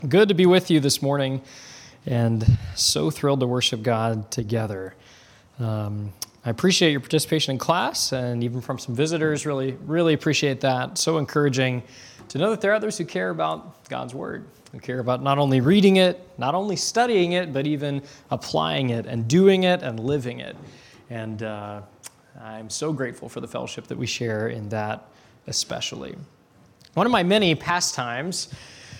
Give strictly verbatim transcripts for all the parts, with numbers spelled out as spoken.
Good to be with you this morning, and so thrilled to worship God together. Um, I appreciate your participation in class, and even from some visitors, really, really appreciate that. So encouraging to know that there are others who care about God's Word, who care about not only reading it, not only studying it, but even applying it and doing it and living it. And uh, I'm so grateful for the fellowship that we share in that especially. One of my many pastimes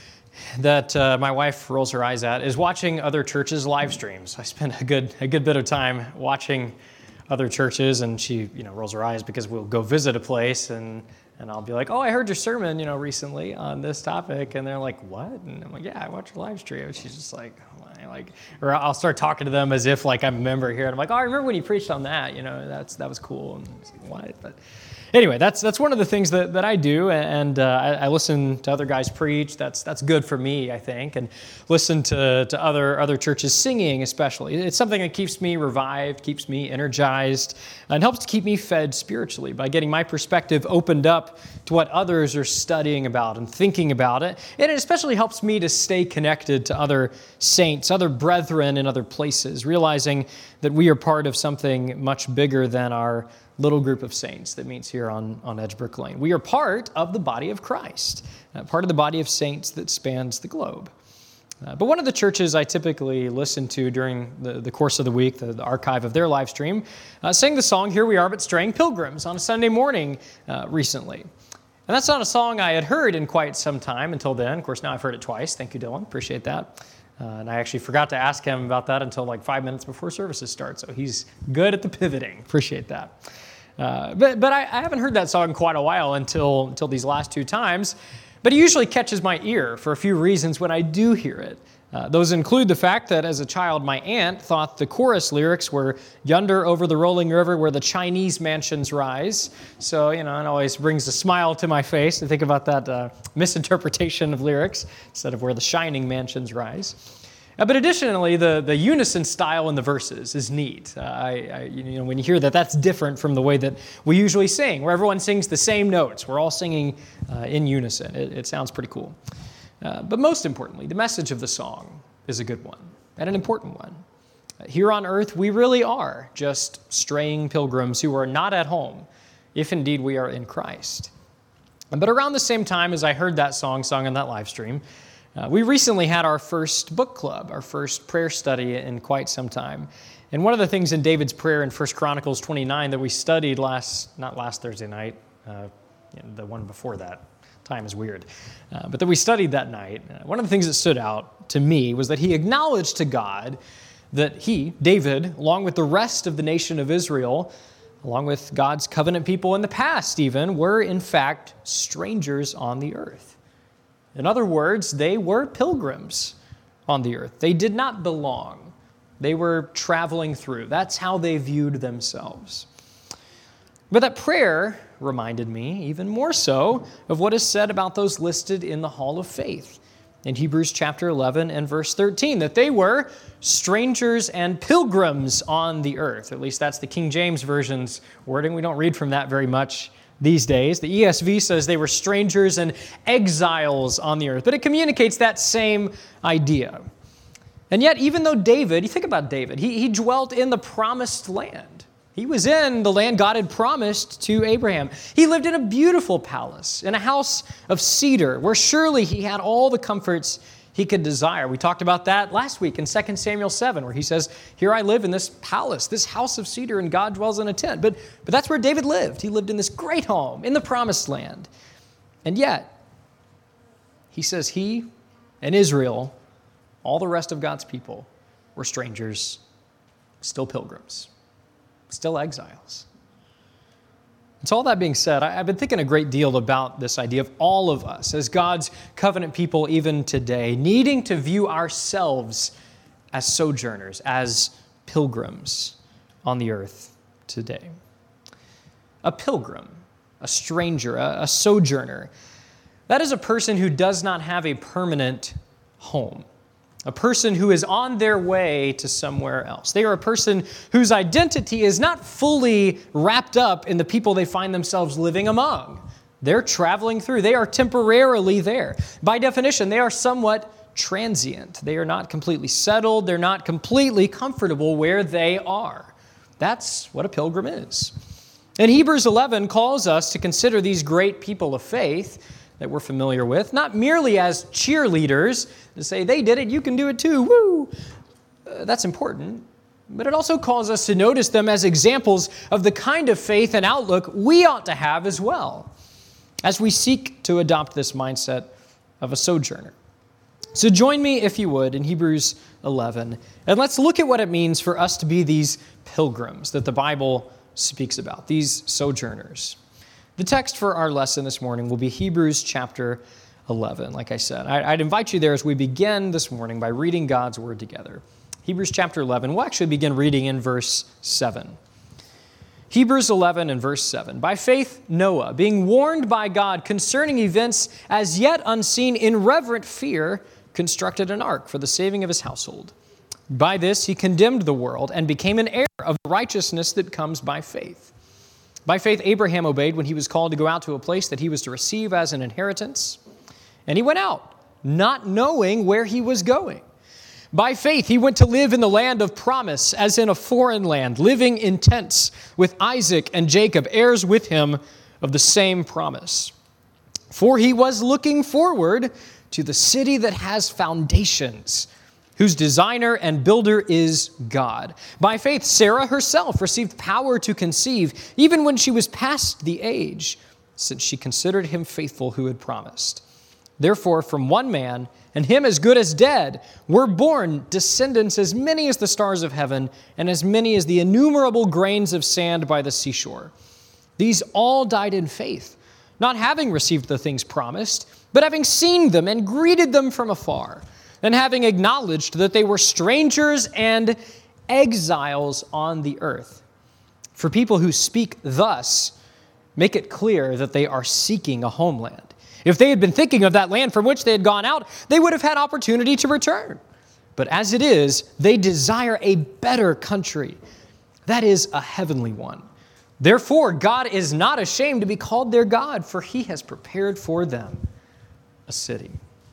that uh, my wife rolls her eyes at is watching other churches' live streams. I spend a good a good bit of time watching other churches, and she you know rolls her eyes because we'll go visit a place, and and I'll be like, oh, I heard your sermon you know recently on this topic, and they're like, what? And I'm like, yeah, I watched your live stream. And she's just like, oh, like, or I'll start talking to them as if like I'm a member here, and I'm like, oh, I remember when you preached on that. You know, that's that was cool. And I was like, what? But anyway, that's that's one of the things that, that I do, and uh, I, I listen to other guys preach. That's that's good for me, I think, and listen to, to other other churches singing especially. It's something that keeps me revived, keeps me energized, and helps to keep me fed spiritually by getting my perspective opened up to what others are studying about and thinking about it. And it especially helps me to stay connected to other saints, other brethren in other places, realizing that we are part of something much bigger than our little group of saints that meets here on, on Edgebrick Lane. We are part of the body of Christ, uh, part of the body of saints that spans the globe. Uh, but one of the churches I typically listen to during the, the course of the week, the, the archive of their live stream, uh, sang the song, Here We Are But Straying Pilgrims, on a Sunday morning uh, recently. And that's not a song I had heard in quite some time until then. Of course, now I've heard it twice. Thank you, Dylan. Appreciate that. Uh, and I actually forgot to ask him about that until like five minutes before services start. So he's good at the pivoting. Appreciate that. Uh, but but I, I haven't heard that song in quite a while until until these last two times. But it usually catches my ear for a few reasons when I do hear it. Uh, those include the fact that as a child, my aunt thought the chorus lyrics were "Yonder over the rolling river where the Chinese mansions rise." So, you know, it always brings a smile to my face to think about that uh, misinterpretation of lyrics instead of where the shining mansions rise. Uh, but additionally, the, the unison style in the verses is neat. Uh, I, I, you know, when you hear that, that's different from the way that we usually sing, where everyone sings the same notes. We're all singing uh, in unison. It, it sounds pretty cool. Uh, but most importantly, the message of the song is a good one and an important one. Uh, here on earth, we really are just straying pilgrims who are not at home, if indeed we are in Christ. But around the same time as I heard that song sung on that live stream, Uh, we recently had our first book club, our first prayer study in quite some time. And one of the things in David's prayer in First Chronicles twenty-nine that we studied last, not last Thursday night, uh, the one before that, time is weird, uh, but that we studied that night, uh, one of the things that stood out to me was that he acknowledged to God that he, David, along with the rest of the nation of Israel, along with God's covenant people in the past even, were in fact strangers on the earth. In other words, they were pilgrims on the earth. They did not belong. They were traveling through. That's how they viewed themselves. But that prayer reminded me even more so of what is said about those listed in the Hall of Faith in Hebrews chapter eleven and verse thirteen, that they were strangers and pilgrims on the earth. At least that's the King James Version's wording. We don't read from that very much these days. The E S V says they were strangers and exiles on the earth, but it communicates that same idea. And yet, even though David, you think about David, he, he dwelt in the promised land. He was in the land God had promised to Abraham. He lived in a beautiful palace, in a house of cedar, where surely he had all the comforts he could desire. We talked about that last week in Second Samuel seven, where he says, here I live in this palace, this house of cedar, and God dwells in a tent. But, but that's where David lived. He lived in this great home in the promised land. And yet, he says he and Israel, all the rest of God's people, were strangers, still pilgrims, still exiles. And so all that being said, I've been thinking a great deal about this idea of all of us as God's covenant people even today, needing to view ourselves as sojourners, as pilgrims on the earth today. A pilgrim, a stranger, a, a sojourner, that is a person who does not have a permanent home. A person who is on their way to somewhere else. They are a person whose identity is not fully wrapped up in the people they find themselves living among. They're traveling through. They are temporarily there. By definition, they are somewhat transient. They are not completely settled. They're not completely comfortable where they are. That's what a pilgrim is. And Hebrews eleven calls us to consider these great people of faith that we're familiar with, not merely as cheerleaders to say, they did it, you can do it too, woo! Uh, that's important. But it also calls us to notice them as examples of the kind of faith and outlook we ought to have as well, as we seek to adopt this mindset of a sojourner. So join me, if you would, in Hebrews eleven, and let's look at what it means for us to be these pilgrims that the Bible speaks about, these sojourners. The text for our lesson this morning will be Hebrews chapter eleven. Like I said, I'd invite you there as we begin this morning by reading God's word together. Hebrews chapter eleven, we'll actually begin reading in verse seven. Hebrews eleven and verse seven. By faith, Noah, being warned by God concerning events as yet unseen, in reverent fear, constructed an ark for the saving of his household. By this he condemned the world and became an heir of the righteousness that comes by faith. By faith, Abraham obeyed when he was called to go out to a place that he was to receive as an inheritance. And he went out, not knowing where he was going. By faith, he went to live in the land of promise, as in a foreign land, living in tents with Isaac and Jacob, heirs with him of the same promise. For he was looking forward to the city that has foundations, whose designer and builder is God. By faith, Sarah herself received power to conceive, even when she was past the age, since she considered him faithful who had promised. Therefore, from one man, and him as good as dead, were born descendants as many as the stars of heaven, and as many as the innumerable grains of sand by the seashore. These all died in faith, not having received the things promised, but having seen them and greeted them from afar, and having acknowledged that they were strangers and exiles on the earth. For people who speak thus make it clear that they are seeking a homeland. If they had been thinking of that land from which they had gone out, they would have had opportunity to return. But as it is, they desire a better country, that is, a heavenly one. Therefore, God is not ashamed to be called their God, for he has prepared for them a city.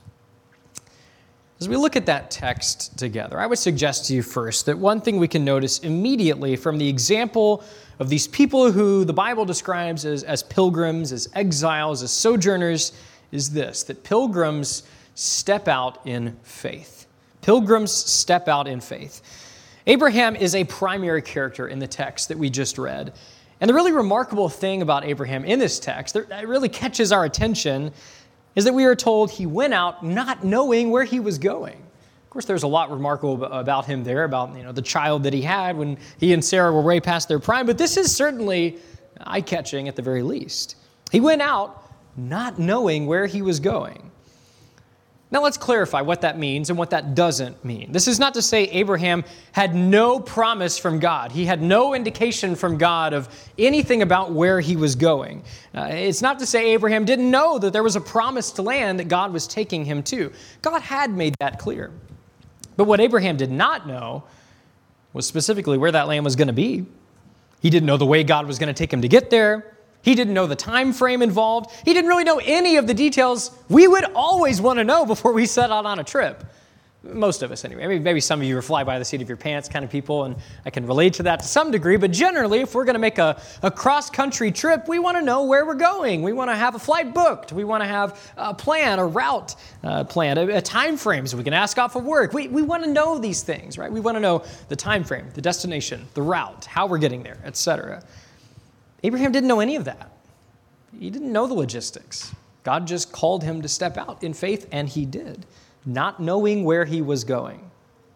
As we look at that text together, I would suggest to you first that one thing we can notice immediately from the example of these people who the Bible describes as, as pilgrims, as exiles, as sojourners, is this, that pilgrims step out in faith. Pilgrims step out in faith. Abraham is a primary character in the text that we just read. And the really remarkable thing about Abraham in this text that really catches our attention is that we are told he went out not knowing where he was going. Of course, there's a lot remarkable about him there, about you know the child that he had when he and Sarah were way past their prime, but this is certainly eye-catching at the very least. He went out not knowing where he was going. Now let's clarify what that means and what that doesn't mean. This is not to say Abraham had no promise from God. He had no indication from God of anything about where he was going. Uh, it's not to say Abraham didn't know that there was a promised land that God was taking him to. God had made that clear. But what Abraham did not know was specifically where that land was going to be. He didn't know the way God was going to take him to get there. He didn't know the time frame involved. He didn't really know any of the details we would always want to know before we set out on a trip. Most of us anyway. Maybe, maybe some of you are fly by the seat of your pants kind of people, and I can relate to that to some degree. But generally, if we're going to make a, a cross-country trip, we want to know where we're going. We want to have a flight booked. We want to have a plan, a route uh, planned, a, a time frame so we can ask off of work. We, we want to know these things, right? We want to know the time frame, the destination, the route, how we're getting there, et cetera. Abraham didn't know any of that. He didn't know the logistics. God just called him to step out in faith, and he did, not knowing where he was going.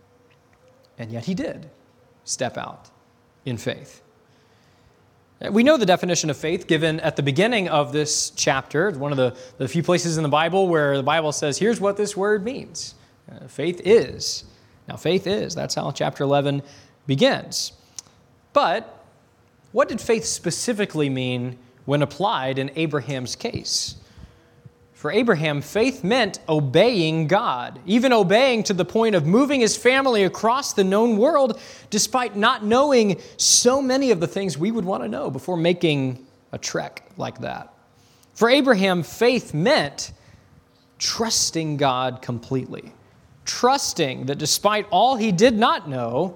And yet he did step out in faith. We know the definition of faith given at the beginning of this chapter. It's one of the, the few places in the Bible where the Bible says, here's what this word means. Uh, faith is. Now, faith is. That's how chapter eleven begins. But what did faith specifically mean when applied in Abraham's case? For Abraham, faith meant obeying God, even obeying to the point of moving his family across the known world, despite not knowing so many of the things we would want to know before making a trek like that. For Abraham, faith meant trusting God completely, trusting that despite all he did not know,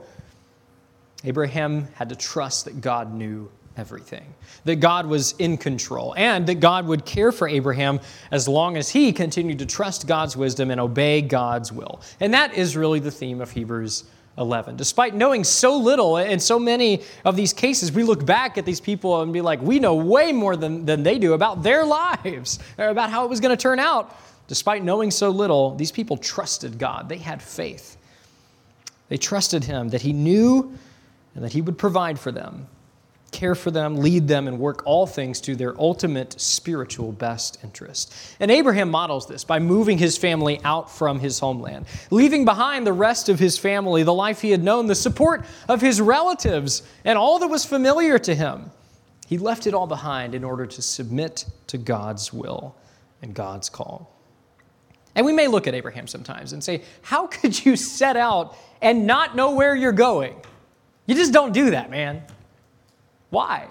Abraham had to trust that God knew everything, that God was in control, and that God would care for Abraham as long as he continued to trust God's wisdom and obey God's will. And that is really the theme of Hebrews eleven. Despite knowing so little in so many of these cases, we look back at these people and be like, we know way more than, than they do about their lives, about how it was going to turn out. Despite knowing so little, these people trusted God. They had faith. They trusted him, that he knew and that he would provide for them, care for them, lead them, and work all things to their ultimate spiritual best interest. And Abraham models this by moving his family out from his homeland, leaving behind the rest of his family, the life he had known, the support of his relatives, and all that was familiar to him. He left it all behind in order to submit to God's will and God's call. And we may look at Abraham sometimes and say, how could you set out and not know where you're going? You just don't do that, man. Why?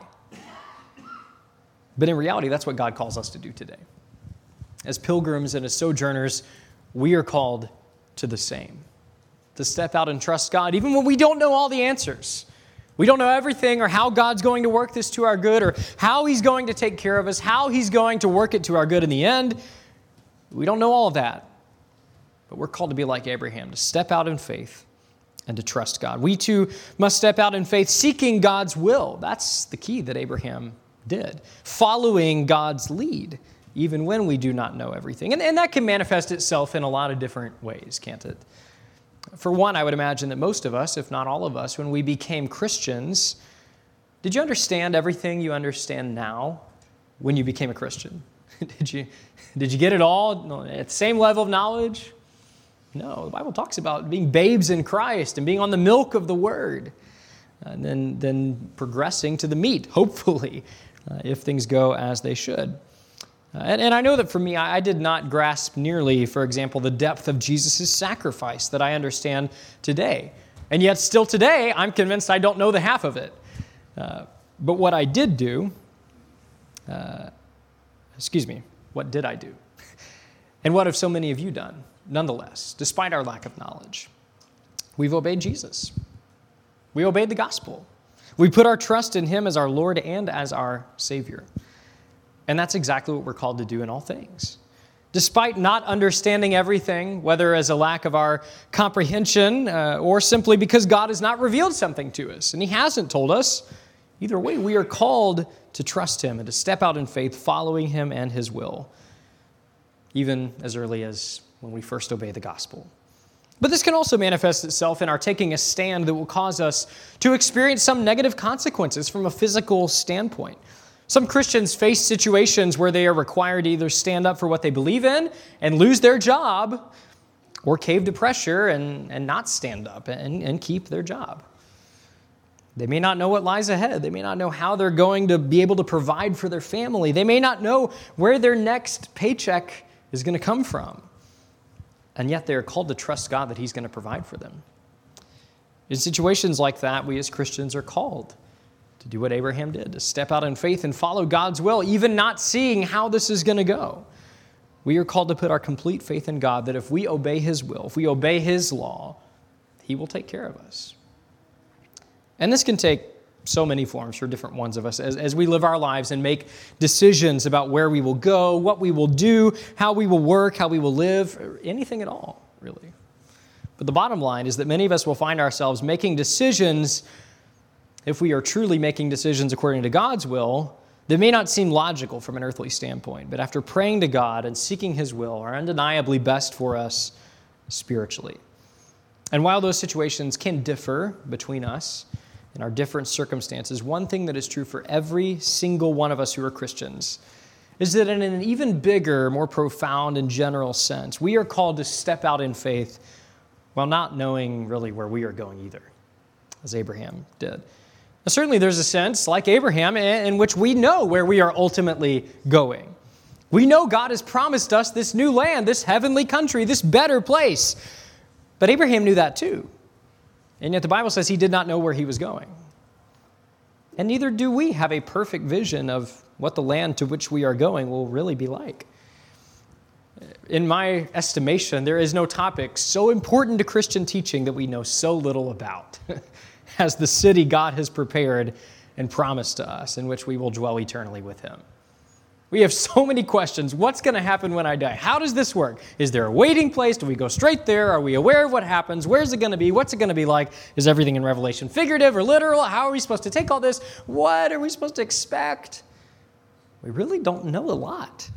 But in reality, that's what God calls us to do today. As pilgrims and as sojourners, we are called to the same. To step out and trust God, even when we don't know all the answers. We don't know everything or how God's going to work this to our good or how he's going to take care of us, how he's going to work it to our good in the end. We don't know all of that. But we're called to be like Abraham, to step out in faith and to trust God. We too must step out in faith, seeking God's will. That's the key that Abraham did. Following God's lead, even when we do not know everything. And, and that can manifest itself in a lot of different ways, can't it? For one, I would imagine that most of us, if not all of us, when we became Christians, did you understand everything you understand now when you became a Christian? Did you, did you get it all at the same level of knowledge? No, the Bible talks about being babes in Christ and being on the milk of the Word, and then, then progressing to the meat, hopefully, uh, if things go as they should. Uh, and, and I know that for me, I, I did not grasp nearly, for example, the depth of Jesus' sacrifice that I understand today. And yet still today, I'm convinced I don't know the half of it. Uh, but what I did do, uh, excuse me, what did I do? And what have so many of you done? Nonetheless, despite our lack of knowledge, we've obeyed Jesus. We obeyed the gospel. We put our trust in him as our Lord and as our Savior. And that's exactly what we're called to do in all things. Despite not understanding everything, whether as a lack of our comprehension uh, or simply because God has not revealed something to us, and he hasn't told us, either way, we are called to trust him and to step out in faith, following him and his will, even as early as when we first obey the gospel. But this can also manifest itself in our taking a stand that will cause us to experience some negative consequences from a physical standpoint. Some Christians face situations where they are required to either stand up for what they believe in and lose their job, or cave to pressure and, and not stand up and, and keep their job. They may not know what lies ahead. They may not know how they're going to be able to provide for their family. They may not know where their next paycheck is going to come from. And yet they're called to trust God that he's going to provide for them. In situations like that, we as Christians are called to do what Abraham did, to step out in faith and follow God's will, even not seeing how this is going to go. We are called to put our complete faith in God that if we obey his will, if we obey his law, he will take care of us. And this can take so many forms for different ones of us as, as we live our lives and make decisions about where we will go, what we will do, how we will work, how we will live, or anything at all, really. But the bottom line is that many of us will find ourselves making decisions, if we are truly making decisions according to God's will, that may not seem logical from an earthly standpoint, but after praying to God and seeking his will are undeniably best for us spiritually. And while those situations can differ between us, in our different circumstances, one thing that is true for every single one of us who are Christians is that in an even bigger, more profound and general sense, we are called to step out in faith while not knowing really where we are going either, as Abraham did. Now, certainly there's a sense, like Abraham, in which we know where we are ultimately going. We know God has promised us this new land, this heavenly country, this better place. But Abraham knew that too. And yet the Bible says he did not know where he was going. And neither do we have a perfect vision of what the land to which we are going will really be like. In my estimation, there is no topic so important to Christian teaching that we know so little about as the city God has prepared and promised to us, in which we will dwell eternally with him. We have so many questions. What's going to happen when I die? How does this work? Is there a waiting place? Do we go straight there? Are we aware of what happens? Where's it going to be? What's it going to be like? Is everything in Revelation figurative or literal? How are we supposed to take all this? What are we supposed to expect? We really don't know a lot.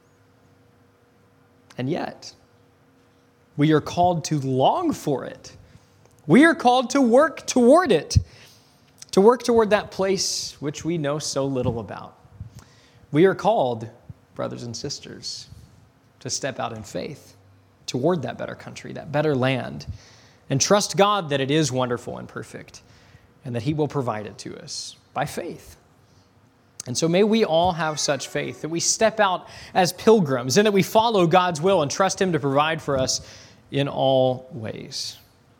And yet, we are called to long for it. We are called to work toward it, to work toward that place which we know so little about. We are called, brothers and sisters, to step out in faith toward that better country, that better land, and trust God that it is wonderful and perfect, and that he will provide it to us by faith. And so may we all have such faith that we step out as pilgrims and that we follow God's will and trust him to provide for us in all ways.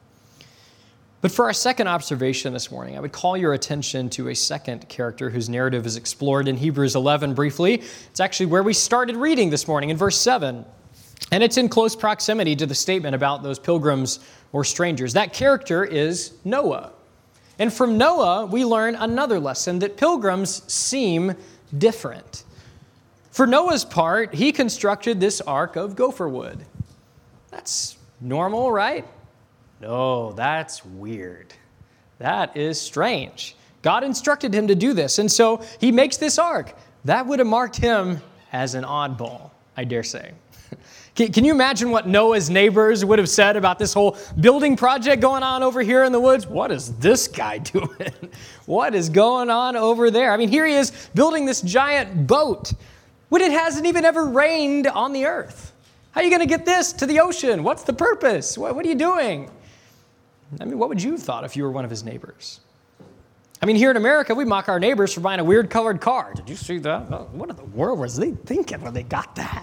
But for our second observation this morning, I would call your attention to a second character whose narrative is explored in Hebrews eleven briefly. It's actually where we started reading this morning in verse seven. And it's in close proximity to the statement about those pilgrims or strangers. That character is Noah. And from Noah, we learn another lesson, that pilgrims seem different. For Noah's part, he constructed this ark of gopher wood. That's normal, right? No, that's weird. That is strange. God instructed him to do this, and so he makes this ark. That would have marked him as an oddball, I dare say. Can you imagine what Noah's neighbors would have said about this whole building project going on over here in the woods? What is this guy doing? What is going on over there? I mean, here he is building this giant boat when it hasn't even ever rained on the earth. How are you going to get this to the ocean? What's the purpose? What, what are you doing? I mean, what would you have thought if you were one of his neighbors? I mean, here in America, we mock our neighbors for buying a weird colored car. Did you see that? What in the world was they thinking when they got that?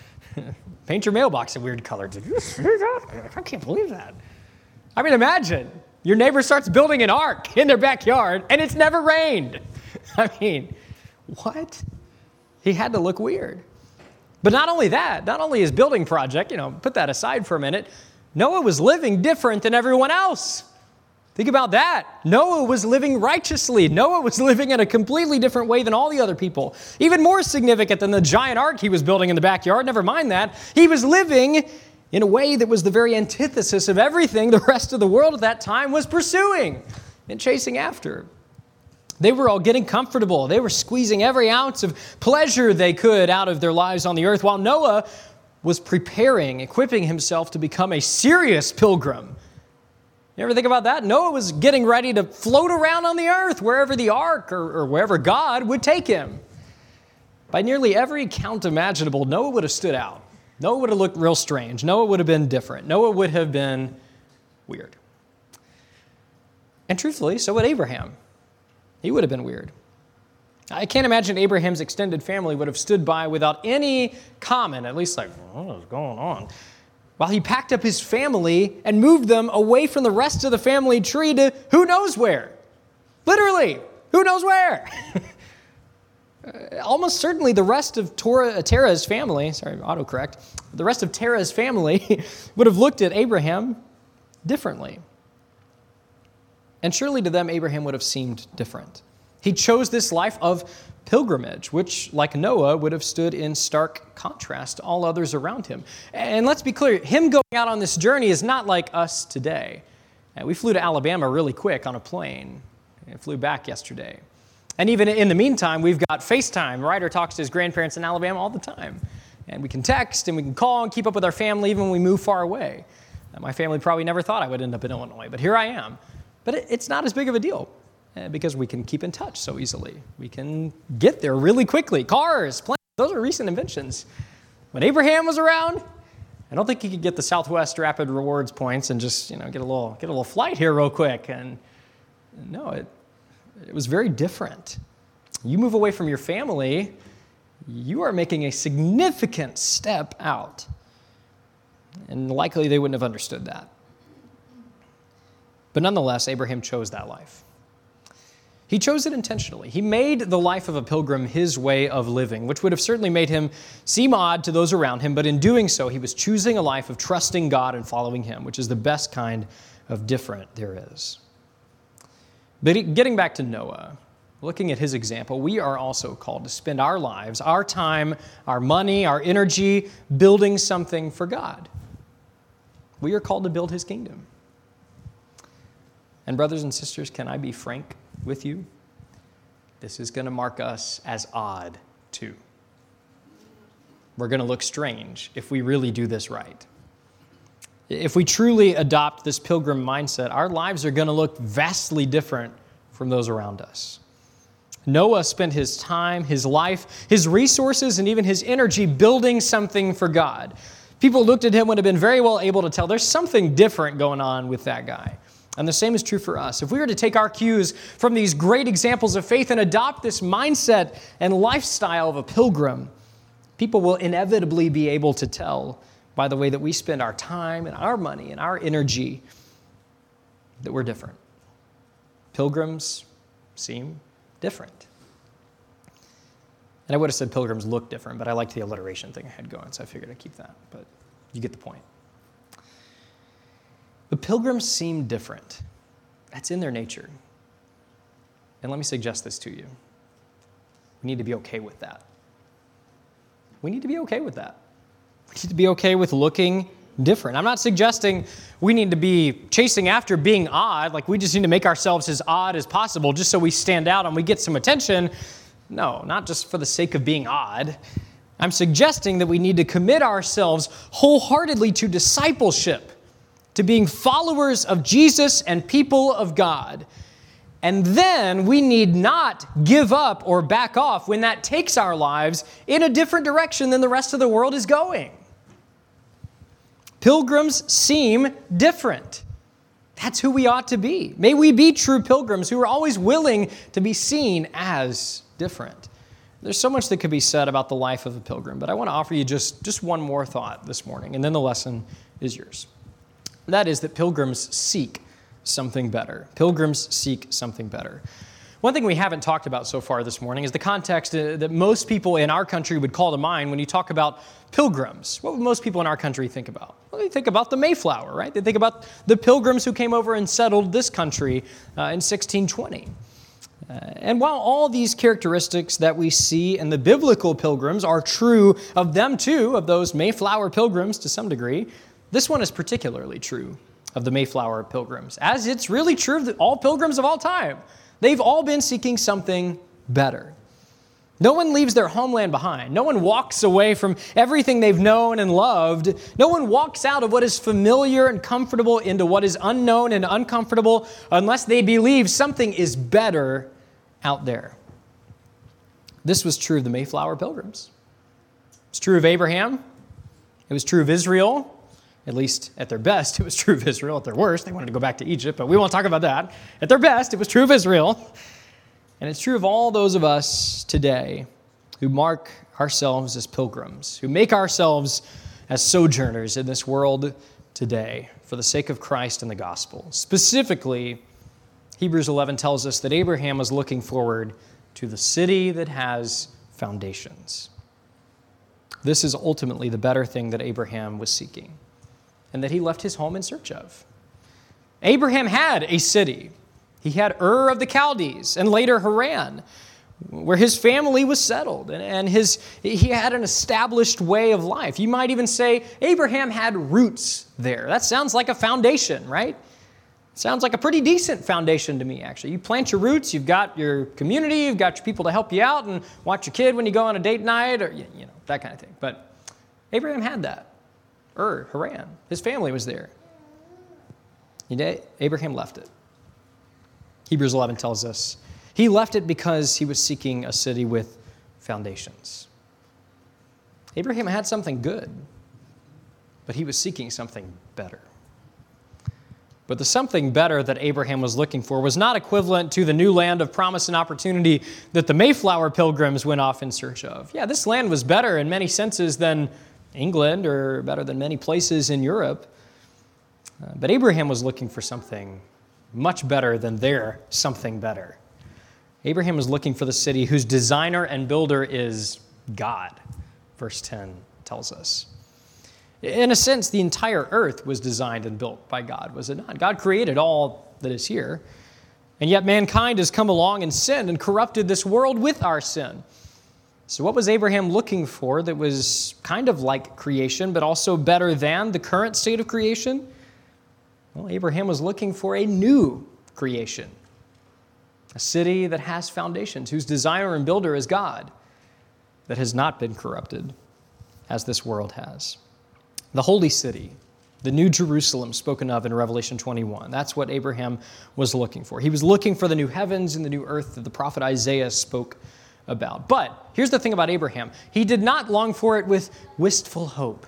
Paint your mailbox a weird color. Did you see that? I can't believe that. I mean, imagine your neighbor starts building an ark in their backyard and it's never rained. I mean, what? He had to look weird. But not only that, not only his building project, you know, put that aside for a minute, Noah was living different than everyone else. Think about that. Noah was living righteously. Noah was living in a completely different way than all the other people. Even more significant than the giant ark he was building in the backyard. Never mind that. He was living in a way that was the very antithesis of everything the rest of the world at that time was pursuing and chasing after. They were all getting comfortable. They were squeezing every ounce of pleasure they could out of their lives on the earth, while Noah was preparing, equipping himself to become a serious pilgrim. You ever think about that? Noah was getting ready to float around on the earth wherever the ark or, or wherever God would take him. By nearly every count imaginable, Noah would have stood out. Noah would have looked real strange. Noah would have been different. Noah would have been weird. And truthfully, so would Abraham. He would have been weird. I can't imagine Abraham's extended family would have stood by without any comment, at least like, what is going on? While he packed up his family and moved them away from the rest of the family tree to who knows where. Literally, who knows where? Almost certainly the rest of Torah, Terah's family, sorry, autocorrect, the rest of Terah's family would have looked at Abraham differently. And surely to them, Abraham would have seemed different. He chose this life of pilgrimage, which, like Noah, would have stood in stark contrast to all others around him. And let's be clear, him going out on this journey is not like us today. We flew to Alabama really quick on a plane and flew back yesterday. And even in the meantime, we've got FaceTime. Ryder talks to his grandparents in Alabama all the time. And we can text and we can call and keep up with our family even when we move far away. My family probably never thought I would end up in Illinois, but here I am. But it's not as big of a deal. Because we can keep in touch so easily. We can get there really quickly. Cars, planes, those are recent inventions. When Abraham was around, I don't think he could get the Southwest Rapid Rewards points and just, you know, get a little get a little flight here real quick. And no, it it was very different. You move away from your family, you are making a significant step out. And likely they wouldn't have understood that. But nonetheless, Abraham chose that life. He chose it intentionally. He made the life of a pilgrim his way of living, which would have certainly made him seem odd to those around him, but in doing so, he was choosing a life of trusting God and following him, which is the best kind of different there is. But getting back to Noah, looking at his example, we are also called to spend our lives, our time, our money, our energy, building something for God. We are called to build his kingdom. And brothers and sisters, can I be frank with you? This is going to mark us as odd, too. We're going to look strange if we really do this right. If we truly adopt this pilgrim mindset, our lives are going to look vastly different from those around us. Noah spent his time, his life, his resources, and even his energy building something for God. People looked at him and would have been very well able to tell there's something different going on with that guy. And the same is true for us. If we were to take our cues from these great examples of faith and adopt this mindset and lifestyle of a pilgrim, people will inevitably be able to tell by the way that we spend our time and our money and our energy that we're different. Pilgrims seem different. And I would have said pilgrims look different, but I liked the alliteration thing I had going, so I figured I'd keep that. But you get the point. The pilgrims seem different. That's in their nature. And let me suggest this to you. We need to be okay with that. We need to be okay with that. We need to be okay with looking different. I'm not suggesting we need to be chasing after being odd, like we just need to make ourselves as odd as possible just so we stand out and we get some attention. No, not just for the sake of being odd. I'm suggesting that we need to commit ourselves wholeheartedly to discipleship, to being followers of Jesus and people of God. And then we need not give up or back off when that takes our lives in a different direction than the rest of the world is going. Pilgrims seem different. That's who we ought to be. May we be true pilgrims who are always willing to be seen as different. There's so much that could be said about the life of a pilgrim, but I want to offer you just, just one more thought this morning, and then the lesson is yours. That is that pilgrims seek something better. Pilgrims seek something better. One thing we haven't talked about so far this morning is the context that most people in our country would call to mind when you talk about pilgrims. What would most people in our country think about? Well, they think about the Mayflower, right? They think about the pilgrims who came over and settled this country uh, in sixteen twenty. Uh, and while all these characteristics that we see in the biblical pilgrims are true of them too, of those Mayflower pilgrims to some degree, this one is particularly true of the Mayflower pilgrims, as it's really true of the, all pilgrims of all time. They've all been seeking something better. No one leaves their homeland behind. No one walks away from everything they've known and loved. No one walks out of what is familiar and comfortable into what is unknown and uncomfortable unless they believe something is better out there. This was true of the Mayflower pilgrims. It's true of Abraham. It was true of Israel. At least at their best, it was true of Israel. At their worst, they wanted to go back to Egypt, but we won't talk about that. At their best, it was true of Israel. And it's true of all those of us today who mark ourselves as pilgrims, who make ourselves as sojourners in this world today for the sake of Christ and the gospel. Specifically, Hebrews eleven tells us that Abraham was looking forward to the city that has foundations. This is ultimately the better thing that Abraham was seeking, and that he left his home in search of. Abraham had a city. He had Ur of the Chaldees and later Haran, where his family was settled, and his he had an established way of life. You might even say Abraham had roots there. That sounds like a foundation, right? Sounds like a pretty decent foundation to me, actually. You plant your roots, you've got your community, you've got your people to help you out and watch your kid when you go on a date night, or you know, that kind of thing. But Abraham had that. Ur, Haran, his family was there. Abraham left it. Hebrews eleven tells us he left it because he was seeking a city with foundations. Abraham had something good, but he was seeking something better. But the something better that Abraham was looking for was not equivalent to the new land of promise and opportunity that the Mayflower pilgrims went off in search of. Yeah, this land was better in many senses than England, or better than many places in Europe. Uh, but Abraham was looking for something much better than their something better. Abraham is looking for the city whose designer and builder is God, verse ten tells us. In a sense, the entire earth was designed and built by God, was it not? God created all that is here, and yet mankind has come along and sinned and corrupted this world with our sin. So what was Abraham looking for that was kind of like creation, but also better than the current state of creation? Well, Abraham was looking for a new creation, a city that has foundations, whose designer and builder is God, that has not been corrupted as this world has. The holy city, the new Jerusalem spoken of in Revelation twenty-one. That's what Abraham was looking for. He was looking for the new heavens and the new earth that the prophet Isaiah spoke about. But here's the thing about Abraham. He did not long for it with wistful hope.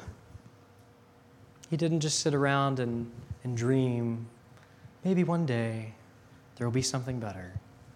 He didn't just sit around and, and dream, maybe one day there will be something better.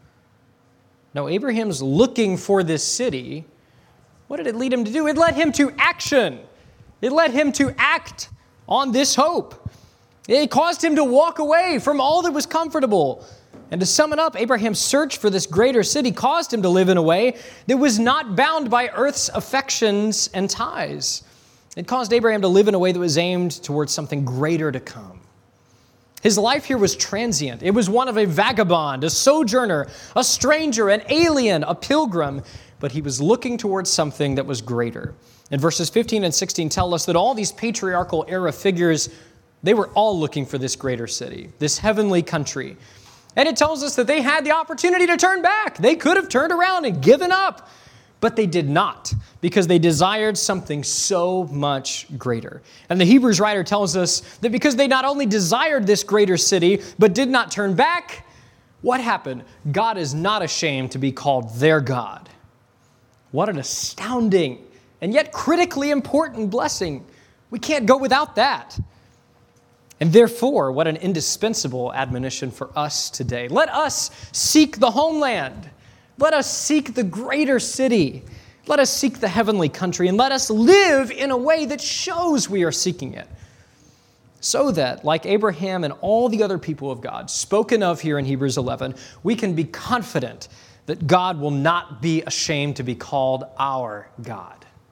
No, Abraham's looking for this city. What did it lead him to do? It led him to action. It led him to act on this hope. It caused him to walk away from all that was comfortable. And to sum it up, Abraham's search for this greater city caused him to live in a way that was not bound by earth's affections and ties. It caused Abraham to live in a way that was aimed towards something greater to come. His life here was transient. It was one of a vagabond, a sojourner, a stranger, an alien, a pilgrim, but he was looking towards something that was greater. And verses fifteen and sixteen tell us that all these patriarchal era figures, they were all looking for this greater city, this heavenly country. And it tells us that they had the opportunity to turn back. They could have turned around and given up, but they did not, because they desired something so much greater. And the Hebrews writer tells us that because they not only desired this greater city, but did not turn back, what happened? God is not ashamed to be called their God. What an astounding and yet critically important blessing. We can't go without that. And therefore, what an indispensable admonition for us today. Let us seek the homeland. Let us seek the greater city. Let us seek the heavenly country. And let us live in a way that shows we are seeking it. So that, like Abraham and all the other people of God, spoken of here in Hebrews eleven, we can be confident that God will not be ashamed to be called our God.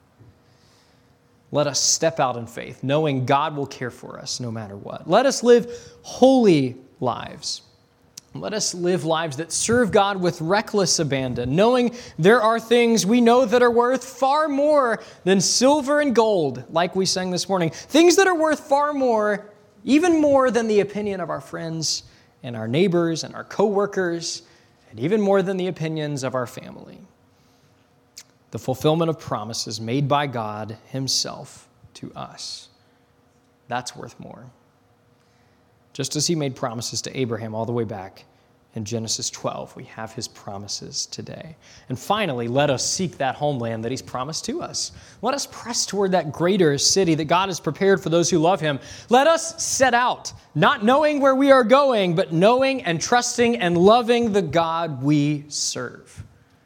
Let us step out in faith, knowing God will care for us no matter what. Let us live holy lives. Let us live lives that serve God with reckless abandon, knowing there are things we know that are worth far more than silver and gold, like we sang this morning. Things that are worth far more, even more than the opinion of our friends and our neighbors and our coworkers, and even more than the opinions of our family. The fulfillment of promises made by God Himself to us. That's worth more. Just as He made promises to Abraham all the way back in Genesis twelve, we have His promises today. And finally, let us seek that homeland that He's promised to us. Let us press toward that greater city that God has prepared for those who love Him. Let us set out, not knowing where we are going, but knowing and trusting and loving the God we serve.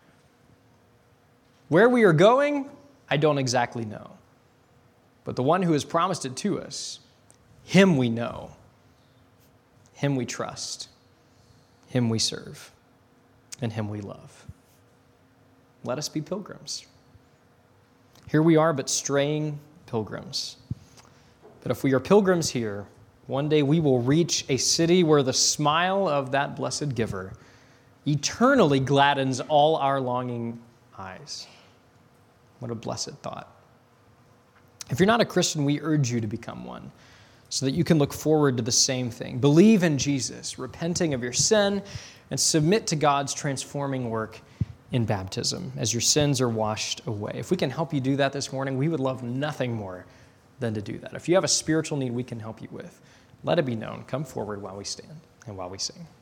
Where we are going, I don't exactly know. But the one who has promised it to us, Him we know, Him we trust, Him we serve, and Him we love. Let us be pilgrims. Here we are, but straying pilgrims. But if we are pilgrims here, one day we will reach a city where the smile of that blessed giver eternally gladdens all our longing eyes. What a blessed thought. If you're not a Christian, we urge you to become one so that you can look forward to the same thing. Believe in Jesus, repenting of your sin, and submit to God's transforming work in baptism as your sins are washed away. If we can help you do that this morning, we would love nothing more than to do that. If you have a spiritual need we can help you with, let it be known. Come forward while we stand and while we sing.